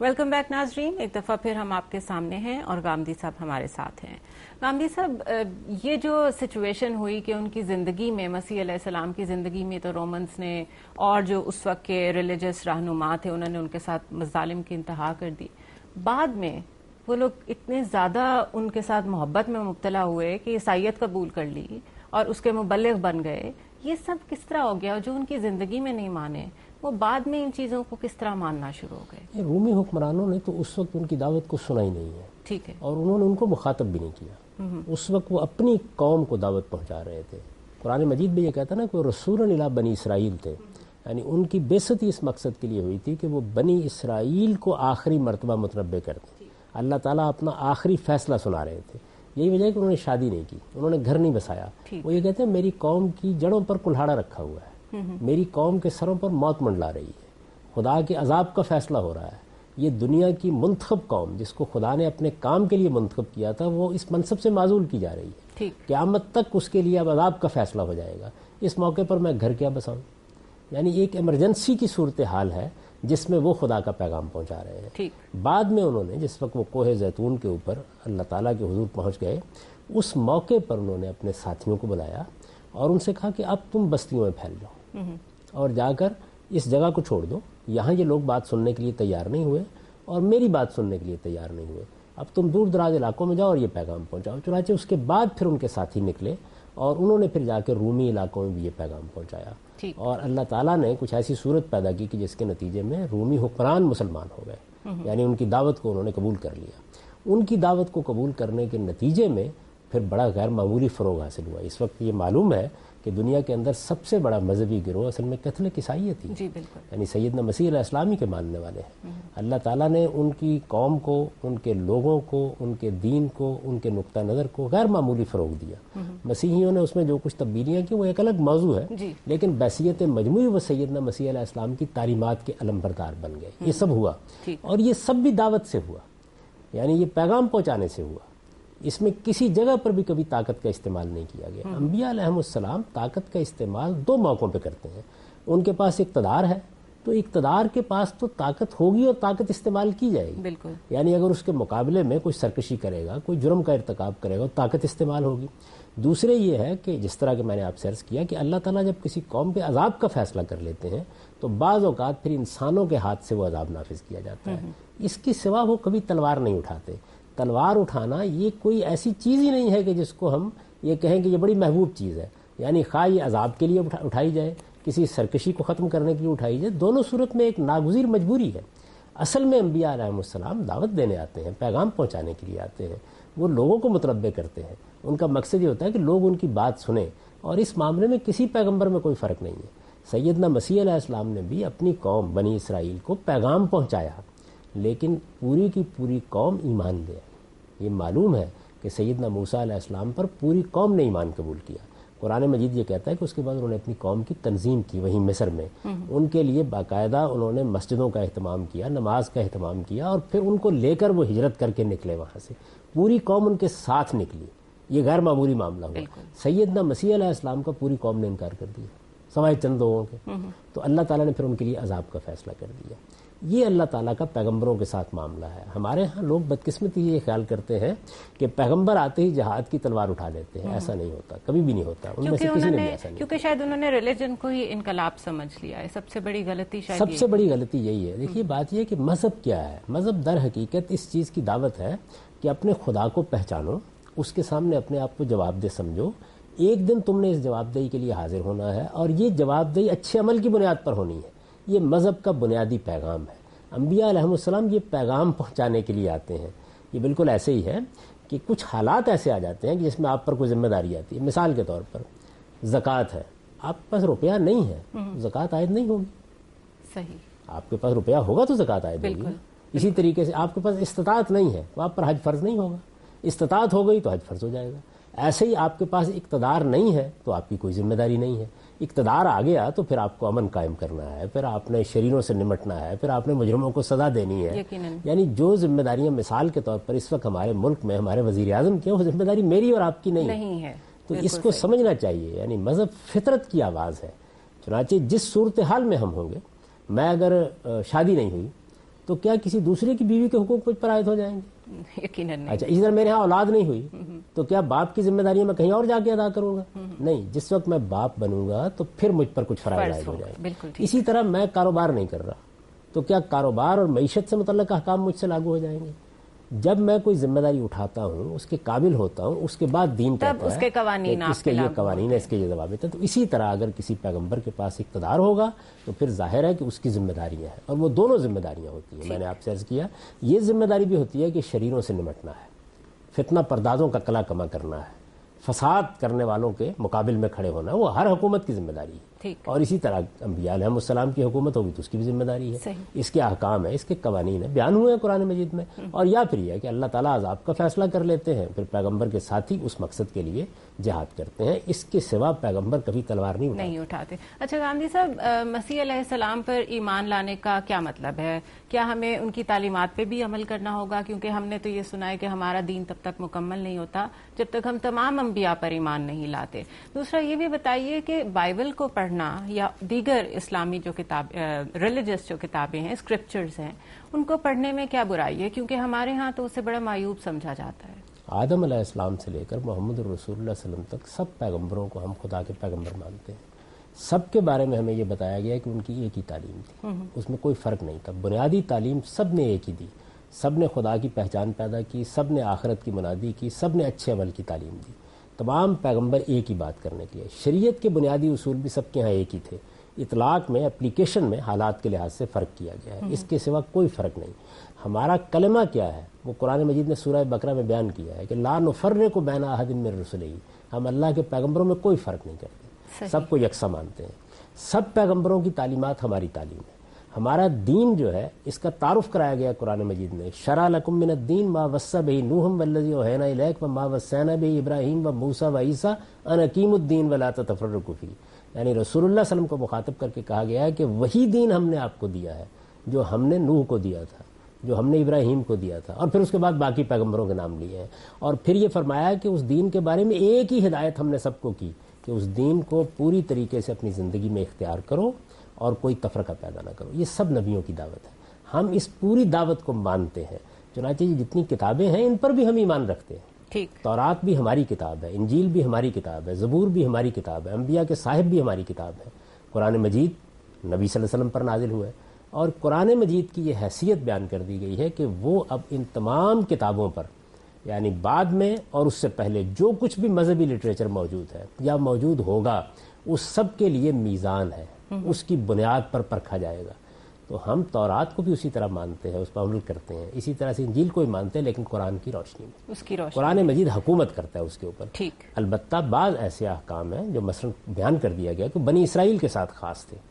Welcome back नाजरीन, एक दफ़ा फिर हम आपके सामने हैं और गामदी साहब हमारे साथ हैं। गामदी साहब, ये जो सिचुएशन हुई कि उनकी ज़िंदगी में, मसीह अलैहिस्सलाम की ज़िंदगी में तो रोमन्स ने और जो उस वक्त के रिलीजियस रहनुमा थे उन्होंने उनके साथ मज़ालिम की इंतहा कर दी। बाद में वो लोग इतने ज़्यादा उनके साथ मोहब्बत में मुब्तला हुए कि ईसाईयत कबूल कर ली और उसके मुबल्लिग बन गए। ये सब किस तरह हो गया? और जो उनकी ज़िंदगी में नहीं माने वो बाद में इन चीज़ों को किस तरह मानना शुरू हो गए? रूमी हुक्मरानों ने तो उस वक्त उनकी दावत को सुना ही नहीं है, ठीक है, और उन्होंने उनको मुखातब भी नहीं किया। उस वक्त वो अपनी कौम को दावत पहुंचा रहे थे। कुरान मजीद में ये कहता ना कि वो रसूलन इला बनी इसराइल थे, यानी उनकी बेइज्जती इस मकसद के लिए हुई थी कि वो बनी इसराइल को आखिरी मरतबा मुतनब्बे करते। अल्लाह ताला अपना आखिरी फैसला सुना रहे थे। यही वजह है कि उन्होंने शादी नहीं की, उन्होंने घर नहीं बसाया। वो ये कहते हैं मेरी कौम की जड़ों पर कुल्हाड़ा रखा हुआ है, मेरी कौम के सरों पर मौत मंडला रही है, खुदा के अजाब का फैसला हो रहा है। ये दुनिया की मुंतखब कौम जिसको खुदा ने अपने काम के लिए मुंतखब किया था वो इस मनसब से माजूल की जा रही है। क़यामत तक उसके लिए अब अजाब का फैसला हो जाएगा। इस मौके पर मैं घर क्या बसाऊं? यानी एक इमरजेंसी की सूरत हाल है जिसमें वो खुदा का पैगाम पहुंचा रहे हैं। बाद में उन्होंने, जिस वक्त वो कोहे जैतून के ऊपर अल्लाह ताला के हुजूर पहुंच गए, उस मौके पर उन्होंने अपने साथियों को बुलाया और उनसे कहा कि अब तुम बस्तियों में फैल जाओ और जाकर इस जगह को छोड़ दो। यहाँ ये लोग बात सुनने के लिए तैयार नहीं हुए और मेरी बात सुनने के लिए तैयार नहीं हुए। अब तुम दूर दराज इलाकों में जाओ और ये पैगाम पहुंचाओ। चुनाचे उसके बाद फिर उनके साथी निकले और उन्होंने फिर जाकर रूमी इलाकों में भी ये पैगाम पहुंचाया और अल्लाह ताला ने कुछ ऐसी सूरत पैदा की कि जिसके नतीजे में रूमी हुक्मरान मुसलमान हो गए, यानी उनकी दावत को उन्होंने कबूल कर लिया। उनकी दावत को कबूल करने के नतीजे में फिर बड़ा गैर मामूली फ़रोग हासिल हुआ। इस वक्त ये मालूम है कि दुनिया के अंदर सबसे बड़ा मजहबी गिरोह असल में कैथोलिक ईसाईयत ही, यानी सैयदना मसीह अलैहिस्सलाम के मानने वाले हैं। अल्लाह ताला ने उनकी कौम को, उनके लोगों को, उनके दीन को, उनके नुक्ता नज़र को गैर मामूली फ़रोग दिया। मसीहियों ने उसमें जो कुछ तब्दीलियाँ की वो एक अलग मौजू है, लेकिन बैसियत मजमूई वो सैयदना मसीह अलैहिस्सलाम की तालीमात के अलमबरदार बन गए। ये सब हुआ और ये सब भी दावत से हुआ, यानी ये पैगाम पहुँचाने से हुआ। इसमें किसी जगह पर भी कभी ताकत का इस्तेमाल नहीं किया गया। अंबिया अलैहिमुस्सलाम ताकत का इस्तेमाल दो मौक़ों पे करते हैं। उनके पास इक़्तिदार है तो इक़्तिदार के पास तो ताकत होगी और ताकत इस्तेमाल की जाएगी, बिल्कुल। यानी अगर उसके मुकाबले में कोई सरकशी करेगा, कोई जुर्म का इर्तिकाब करेगा तो ताकत इस्तेमाल होगी। दूसरे ये है कि जिस तरह के मैंने आपसे अर्ज़ किया कि अल्लाह ताला जब किसी कौम पे अजाब का फैसला कर लेते हैं तो बाज़ औक़ात फिर इंसानों के हाथ से वो अजाब नाफिज किया जाता है। इसके सिवा वो कभी तलवार नहीं उठाते। तलवार उठाना ये कोई ऐसी चीज़ ही नहीं है कि जिसको हम ये कहें कि ये बड़ी महबूब चीज़ है, यानी खा ये अजाब के लिए उठा, उठाई जाए, किसी सरकशी को ख़त्म करने के लिए उठाई जाए, दोनों सूरत में एक नागुज़ीर मजबूरी है। असल में अंबिया अलैहिमुस्सलाम दावत देने आते हैं, पैगाम पहुँचाने के लिए आते हैं, वो लोगों को मुतरब्बे करते हैं। उनका मकसद ये होता है कि लोग उनकी बात सुने और इस मामले में किसी पैगम्बर में कोई फ़र्क नहीं है। सैयदना मसीह अलैहिस्सलाम ने भी अपनी कौम बनी इसराइल को पैगाम पहुँचाया, लेकिन पूरी की पूरी कौम ईमान ले आई। ये मालूम है कि सैयदना मूसा अलैहिस्सलाम पर पूरी कौम ने ईमान कबूल किया। कुरान मजीद ये कहता है कि उसके बाद उन्होंने अपनी कौम की तंजीम की वहीं मिस्र में, उनके लिए बाकायदा उन्होंने मस्जिदों का अहतमाम किया, नमाज का अहतमाम किया और फिर उनको लेकर वो हिजरत करके निकले वहाँ से। पूरी कौम उनके साथ निकली। ये गैर मामूली मामला हुआ। सैयदना मसीह अलैहिस्सलाम का पूरी कौम ने इनकार कर दिया सवाए चंद लोगों के, तो अल्लाह ताला ने फिर उनके लिए अजाब का फैसला कर दिया। ये अल्लाह ताला का पैगंबरों के साथ मामला है। हमारे यहाँ लोग बदकिस्मती ये ख्याल करते हैं कि पैगंबर आते ही जहाद की तलवार उठा लेते हैं। ऐसा नहीं होता, कभी भी नहीं होता। उनमें से किसी ने भी ऐसा नहीं, क्योंकि शायद उन्होंने रिलीजन को ही इनकलाब समझ लिया है। सबसे बड़ी गलती शायद सबसे बड़ी गलती यही है। देखिए बात ये कि मजहब क्या है। मजहब दर हकीकत इस चीज़ की दावत है कि अपने खुदा को पहचानो, उसके सामने अपने आप को जवाबदेह समझो। एक दिन तुमने इस जवाबदेही के लिए हाजिर होना है और ये जवाबदेही अच्छे अमल की बुनियाद पर होनी है। ये मज़हब का बुनियादी पैगाम है। अंबिया अलैहिमुस्सलाम ये पैगाम पहुंचाने के लिए आते हैं। ये बिल्कुल ऐसे ही है कि कुछ हालात ऐसे आ जाते हैं कि जिसमें आप पर कोई जिम्मेदारी आती है। मिसाल के तौर पर ज़कात है, आपके पास रुपया नहीं है, ज़कात आयद नहीं होगी। सही, आपके पास रुपया होगा तो ज़कात आयद होगी। इसी तरीके से आपके पास इस्तिताअत नहीं है तो आप पर हज फ़र्ज नहीं होगा। इस्तिताअत हो गई तो हज फ़र्ज हो जाएगा। ऐसे ही आपके पास इक़्तिदार नहीं है तो आपकी कोई जिम्मेदारी नहीं है। इक़्तिदार आ गया तो फिर आपको अमन कायम करना है, फिर आपने शरीरों से निमटना है, फिर आपने मुजरिमों को सजा देनी है। यानी जो जिम्मेदारियां मिसाल के तौर पर इस वक्त हमारे मुल्क में हमारे वज़ीर आज़म की, वो जिम्मेदारी मेरी और आपकी नहीं, नहीं है। तो इसको समझना चाहिए। यानी मज़हब फितरत की आवाज़ है। चुनांचे जिस सूरत हाल में हम होंगे, मैं अगर शादी नहीं हुई تو کیا کسی دوسرے کی بیوی کے حقوق مجھ پر عائد ہو جائیں گے؟ یقیناً نہیں. اچھا اسی طرح میرے ہاں اولاد نہیں ہوئی تو کیا باپ کی ذمہ داریاں میں کہیں اور جا کے ادا کروں گا؟ نہیں. جس وقت میں باپ بنوں گا تو پھر مجھ پر کچھ فرائض عائد ہو جائیں گے. اسی طرح میں کاروبار نہیں کر رہا تو کیا کاروبار اور معیشت سے متعلق احکام مجھ سے لاگو ہو جائیں گے؟ جب میں کوئی ذمہ داری اٹھاتا ہوں، اس کے قابل ہوتا ہوں، اس کے بعد دین کہتا ہے اس کے قوانین اس کے یہ قوانین ہے، اس کے یہ ضوابط ہیں. تو اسی طرح اگر کسی پیغمبر کے پاس اقتدار ہوگا تو پھر ظاہر ہے کہ اس کی ذمہ داریاں ہیں، اور وہ دونوں ذمہ داریاں ہوتی ہیں. میں نے آپ سے عرض کیا یہ ذمہ داری بھی ہوتی ہے کہ شریروں سے نمٹنا ہے، فتنہ پردازوں کا کلا کما کرنا ہے، فساد کرنے والوں کے مقابل میں کھڑے ہونا، وہ ہر حکومت کی ذمہ داری ہے. اور اسی طرح انبیاء علیہ السلام کی حکومت ہوگی تو اس کی بھی ذمہ داری ہے. اس کے احکام ہے، اس کے قوانین ہیں، بیان ہوئے ہیں قرآن مجید میں. اور یا پھر یہ ہے کہ اللہ تعالیٰ عذاب کا فیصلہ کر لیتے ہیں، پھر پیغمبر کے ساتھی اس مقصد کے لیے جہاد کرتے ہیں. اس کے سوا پیغمبر کبھی تلوار نہیں اٹھاتے. نہیں اٹھاتے. اچھا گاندھی صاحب، مسیح علیہ السلام پر ایمان لانے کا کیا مطلب ہے؟ کیا ہمیں ان کی تعلیمات پہ بھی عمل کرنا ہوگا؟ کیونکہ ہم نے تو یہ سنا ہے کہ ہمارا دین تب تک مکمل نہیں ہوتا جب تک ہم تمام انبیاء پر ایمان نہیں لاتے. دوسرا یہ بھی بتائیے کہ بائبل کو پڑھنا یا دیگر اسلامی جو کتاب ریلیجس جو کتابیں ہیں، اسکرپچرز ہیں، ان کو پڑھنے میں کیا برائی ہے؟ کیونکہ ہمارے ہاں تو اسے بڑا معیوب سمجھا جاتا ہے. آدم علیہ السلام سے لے کر محمد رسول اللہ صلی اللہ علیہ وسلم تک سب پیغمبروں کو ہم خدا کے پیغمبر مانتے ہیں. سب کے بارے میں ہمیں یہ بتایا گیا ہے کہ ان کی ایک ہی تعلیم تھی، اس میں کوئی فرق نہیں تھا. بنیادی تعلیم سب نے ایک ہی دی. سب نے خدا کی پہچان پیدا کی، سب نے آخرت کی منادی کی، سب نے اچھے عمل کی تعلیم دی. تمام پیغمبر ایک ہی بات کرنے کے لیے. شریعت کے بنیادی اصول بھی سب کے ہاں ایک ہی تھے. اطلاق میں، اپلیکیشن میں حالات کے لحاظ سے فرق کیا گیا ہے. اس کے سوا کوئی فرق نہیں. ہمارا کلمہ کیا ہے وہ قرآن مجید نے سورہ بقرہ میں بیان کیا ہے کہ لا نفرق بین احد من رسلہ. ہم اللہ کے پیغمبروں میں کوئی فرق نہیں کرتے، سب کو یکساں مانتے ہیں. سب پیغمبروں کی تعلیمات ہماری تعلیم ہے. ہمارا دین جو ہے اس کا تعارف کرایا گیا قرآن مجید میں. شرع لکم من الدین ما وصی بہ نوح والذی اوحینا الیک وما وصینا بہ ابراہیم وموسیٰ وعیسیٰ ان اقیموا الدین ولا تتفرقوا فیہ. یعنی رسول اللہ صلی اللہ علیہ وسلم کو مخاطب کر کے کہا گیا ہے کہ وہی دین ہم نے آپ کو دیا ہے جو ہم نے نوح کو دیا تھا، جو ہم نے ابراہیم کو دیا تھا، اور پھر اس کے بعد باقی پیغمبروں کے نام لیے ہیں. اور پھر یہ فرمایا کہ اس دین کے بارے میں ایک ہی ہدایت ہم نے سب کو کی کہ اس دین کو پوری طریقے سے اپنی زندگی میں اختیار کرو اور کوئی تفرقہ پیدا نہ کرو. یہ سب نبیوں کی دعوت ہے. ہم اس پوری دعوت کو مانتے ہیں. چنانچہ یہ جتنی کتابیں ہیں ان پر بھی ہم ایمان رکھتے ہیں. ٹھیک. تورات بھی ہماری کتاب ہے، انجیل بھی ہماری کتاب ہے، زبور بھی ہماری کتاب ہے، انبیاء کے صاحب بھی ہماری کتاب ہے. قرآن مجید نبی صلی اللہ علیہ وسلم پر نازل ہوا ہے، اور قرآن مجید کی یہ حیثیت بیان کر دی گئی ہے کہ وہ اب ان تمام کتابوں پر، یعنی بعد میں اور اس سے پہلے جو کچھ بھی مذہبی لٹریچر موجود ہے یا موجود ہوگا، اس سب کے لیے میزان ہے، اس کی بنیاد پر پرکھا جائے گا. تو ہم تورات کو بھی اسی طرح مانتے ہیں، اس پر عمل کرتے ہیں. اسی طرح سے انجیل کو بھی مانتے ہیں، لیکن قرآن کی روشنی میں. اس کی روشنی قرآن مجید حکومت کرتا ہے اس کے اوپر. ٹھیک. البتہ بعض ایسے احکام ہیں جو مثلا بیان کر دیا گیا کہ بنی اسرائیل کے ساتھ خاص تھے،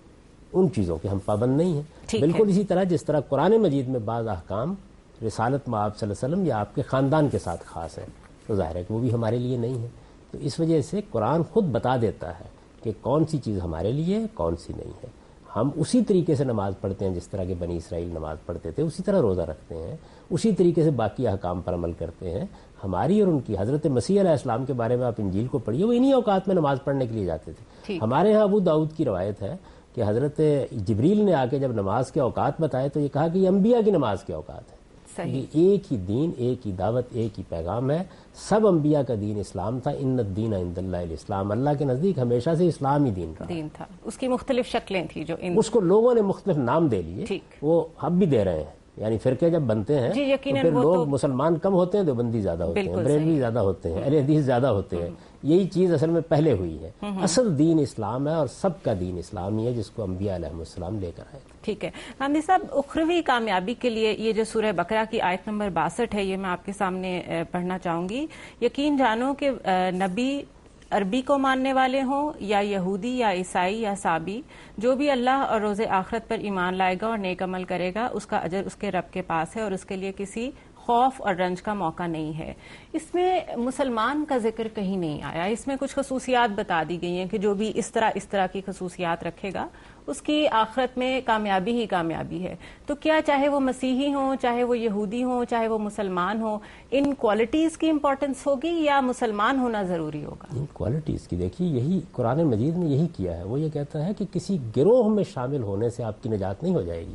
ان چیزوں کے ہم پابند نہیں ہیں. بالکل اسی طرح جس طرح قرآن مجید میں بعض احکام رسالت میں آپ صلی اللہ علیہ وسلم یا آپ کے خاندان کے ساتھ خاص ہیں، تو ظاہر ہے کہ وہ بھی ہمارے لیے نہیں ہے. تو اس وجہ سے قرآن خود بتا دیتا ہے کہ کون سی چیز ہمارے لیے ہے، کون سی نہیں ہے. ہم اسی طریقے سے نماز پڑھتے ہیں جس طرح کہ بنی اسرائیل نماز پڑھتے تھے، اسی طرح روزہ رکھتے ہیں، اسی طریقے سے باقی احکام پر عمل کرتے ہیں. ہماری اور ان کی، حضرت مسیح علیہ السلام کے بارے میں آپ انجیل کو پڑھیے، وہ انہی اوقات میں نماز پڑھنے کے لیے جاتے تھے. ہمارے ہاں ابو داؤد کی روایت ہے کہ حضرت جبریل نے آ کے جب نماز کے اوقات بتائے تو یہ کہا کہ یہ انبیاء کی نماز کے اوقات ہے. یہ ایک ہی دین، ایک ہی دعوت، ایک ہی پیغام ہے. سب انبیاء کا دین اسلام تھا. ان الدین عند اللہ الاسلام. اللہ کے نزدیک ہمیشہ سے اسلام ہی دین رہا. دین تھا. اس کی مختلف شکلیں تھیں جو ان... اس کو لوگوں نے مختلف نام دے لیے، وہ اب بھی دے رہے ہیں. یعنی فرقے جب بنتے ہیں جی تو پھر لوگ تو... مسلمان کم ہوتے ہیں، دیوبندی زیادہ ہوتے ہیں، بریلوی زیادہ ہوتے ہیں، اہل حدیث زیادہ ہوتے ہیں. یہی چیز اصل میں پہلے ہوئی ہے. اصل دین اسلام ہے اور سب کا دین اسلام ہی ہے جس کو انبیاء علیہ السلام لے کر آئے. ٹھیک ہے گاندھی صاحب، اخروی کامیابی کے لیے یہ جو سورہ بقرہ کی آیت نمبر باسٹھ ہے، یہ میں آپ کے سامنے پڑھنا چاہوں گی. یقین جانو کہ نبی عربی کو ماننے والے ہوں یا یہودی یا عیسائی یا سابی، جو بھی اللہ اور روز آخرت پر ایمان لائے گا اور نیک عمل کرے گا، اس کا اجر اس کے رب کے پاس ہے اور اس کے لیے کسی خوف اور رنج کا موقع نہیں ہے. اس میں مسلمان کا ذکر کہیں نہیں آیا. اس میں کچھ خصوصیات بتا دی گئی ہیں کہ جو بھی اس طرح اس طرح کی خصوصیات رکھے گا اس کی آخرت میں کامیابی ہی کامیابی ہے. تو کیا چاہے وہ مسیحی ہوں، چاہے وہ یہودی ہوں، چاہے وہ مسلمان ہوں، ان کوالٹیز کی امپورٹنس ہوگی یا مسلمان ہونا ضروری ہوگا؟ ان کوالٹیز کی دیکھیے، یہی قرآن مجید نے یہی کیا ہے. وہ یہ کہتا ہے کہ کسی گروہ میں شامل ہونے سے آپ کی نجات نہیں ہو جائے گی،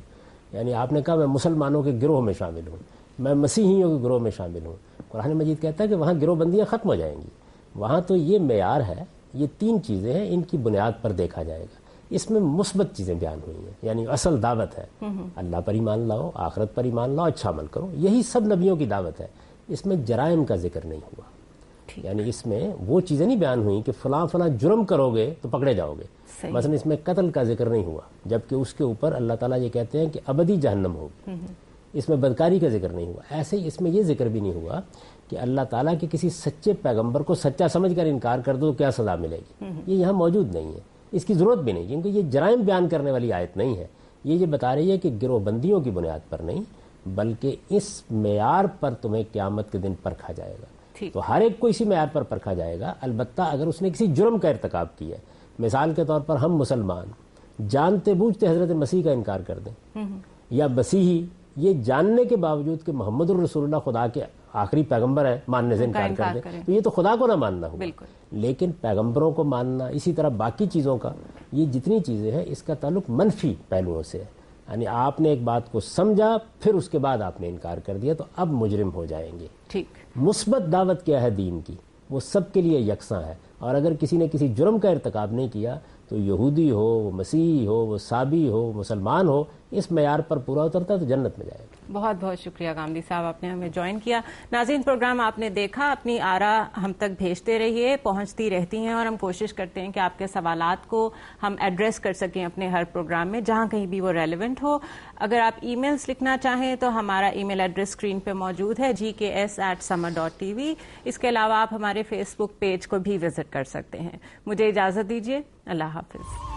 یعنی آپ نے کہا میں مسلمانوں کے گروہ میں شامل ہوں، میں مسیحیوں کے گروہ میں شامل ہوں. قرآن مجید کہتا ہے کہ وہاں گروہ بندیاں ختم ہو جائیں گی. وہاں تو یہ معیار ہے، یہ تین چیزیں ہیں، ان کی بنیاد پر دیکھا جائے گا. اس میں مثبت چیزیں بیان ہوئی ہیں، یعنی اصل دعوت ہے اللہ پر ایمان لاؤ، آخرت پر ایمان لاؤ، اچھا عمل کرو. یہی سب نبیوں کی دعوت ہے. اس میں جرائم کا ذکر نہیں ہوا، یعنی اس میں وہ چیزیں نہیں بیان ہوئی کہ فلاں فلاں جرم کرو گے تو پکڑے جاؤ گے. مثلا اس میں قتل کا ذکر نہیں ہوا، جبکہ اس کے اوپر اللہ تعالیٰ یہ کہتے ہیں کہ ابدی جہنم ہوگی. اس میں بدکاری کا ذکر نہیں ہوا. ایسے ہی اس میں یہ ذکر بھی نہیں ہوا کہ اللہ تعالیٰ کے کسی سچے پیغمبر کو سچا سمجھ کر انکار کر دو تو کیا سزا ملے گی. یہ یہاں موجود نہیں ہے، اس کی ضرورت بھی نہیں، کیونکہ یہ جرائم بیان کرنے والی آیت نہیں ہے. یہ یہ بتا رہی ہے کہ گروہ بندیوں کی بنیاد پر نہیں، بلکہ اس معیار پر تمہیں قیامت کے دن پرکھا جائے گا. تو ہر ایک کو اسی معیار پر پرکھا جائے گا، البتہ اگر اس نے کسی جرم کا ارتکاب کیا ہے. مثال کے طور پر ہم مسلمان جانتے بوجھتے حضرت مسیح کا انکار کر دیں، یا مسیحی یہ جاننے کے باوجود کہ محمد الرسول اللہ خدا کے آخری پیغمبر ہیں ماننے سے انکار کر دیں، تو یہ تو خدا کو نہ ماننا ہوگا. لیکن پیغمبروں کو ماننا، اسی طرح باقی چیزوں کا، یہ جتنی چیزیں ہیں اس کا تعلق منفی پہلوؤں سے ہے. یعنی آپ نے ایک بات کو سمجھا، پھر اس کے بعد آپ نے انکار کر دیا، تو اب مجرم ہو جائیں گے. ٹھیک. مثبت دعوت کیا ہے دین کی؟ وہ سب کے لیے یکساں ہے. اور اگر کسی نے کسی جرم کا ارتکاب نہیں کیا تو یہودی ہو، وہ مسیحی ہو، وہ صابی ہو، مسلمان ہو، اس معیار پر پورا اترتا تو جنت میں جائے گا. بہت بہت شکریہ غامدی صاحب، آپ نے ہمیں جوائن کیا. ناظرین، پروگرام آپ نے دیکھا، اپنی آراء ہم تک بھیجتے رہیے، پہنچتی رہتی ہیں، اور ہم کوشش کرتے ہیں کہ آپ کے سوالات کو ہم ایڈریس کر سکیں اپنے ہر پروگرام میں جہاں کہیں بھی وہ ریلیونٹ ہو. اگر آپ ای میلز لکھنا چاہیں تو ہمارا ای میل ایڈریس اسکرین پہ موجود ہے، G K S at summer dot T V. اس کے علاوہ آپ ہمارے فیس بک پیج کو بھی وزٹ کر سکتے ہیں. مجھے اجازت دیجیے، اللہ حافظ.